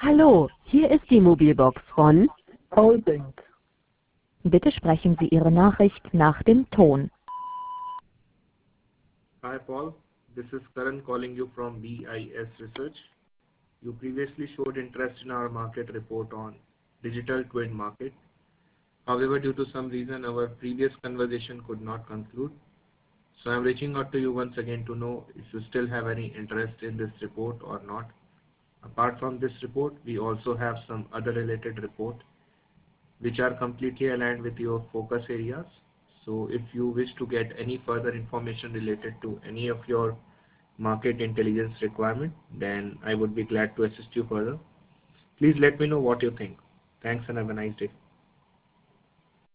Hallo, hier ist die Mobilbox von. Holding. Bitte sprechen Sie Ihre Nachricht nach dem Ton. Hi Paul, this is Karan calling you from BIS Research. You previously showed interest in our market report on digital twin market. However, due to some reason, our previous conversation could not conclude. So I'm reaching out to you once again to know if you still have any interest in this report or not. Apart from this report, we also have some other related reports which are completely aligned with your focus areas. So if you wish to get any further information related to any of your market intelligence requirement, then I would be glad to assist you further. Please let me know what you think. Thanks and have a nice day.